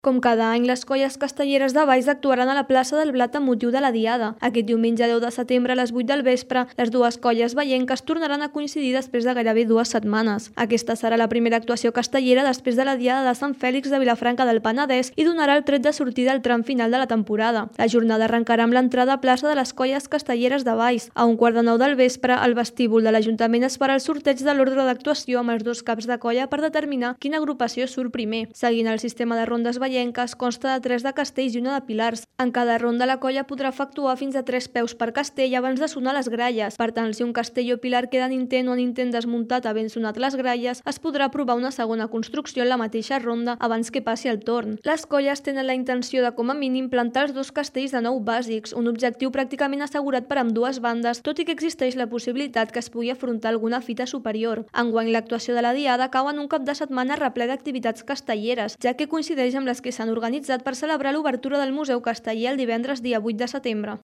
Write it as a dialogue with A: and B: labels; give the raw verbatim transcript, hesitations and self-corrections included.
A: Com cada any, les colles castelleres de Valls actuaran a la plaça del Blat amb motiu de la Diada. Aquest diumenge deu de setembre a les vuit del vespre, les dues colles vallenques tornaran a coincidir després de gairebé dues setmanes. Aquesta serà la primera actuació castellera després de la Diada de Sant Fèlix de Vilafranca del Penedès i donarà el tret de sortida al tram final de la temporada. La jornada arrencarà amb l'entrada a plaça de les colles castelleres de Valls. A un quart de nou del vespre, al vestíbul de l'Ajuntament es farà el sorteig de l'ordre d'actuació amb els dos caps de colla per determinar quina agrupació surt primer. Seguint el sistema de rondes vallenques, consta de tres de castells i una de pilars. En cada ronda la colla podrà efectuar fins a tres peus per castell abans de sonar les gralles. Per tant, si un castell o pilar queda en intent o en intent desmuntat havent sonat les gralles, es podrà provar una segona construcció en la mateixa ronda abans que passi el torn. Les colles tenen la intenció de, com a mínim, plantar els dos castells de nou bàsics, un objectiu pràcticament assegurat per ambdues bandes, tot i que existeix la possibilitat que es pugui afrontar alguna fita superior. Enguany, l'actuació de la Diada cau en un cap de setmana reple d'activitats castelleres, ja que coincideix amb les que s'han organitzat per celebrar l'obertura del Museu Casteller el divendres dia vuit de setembre.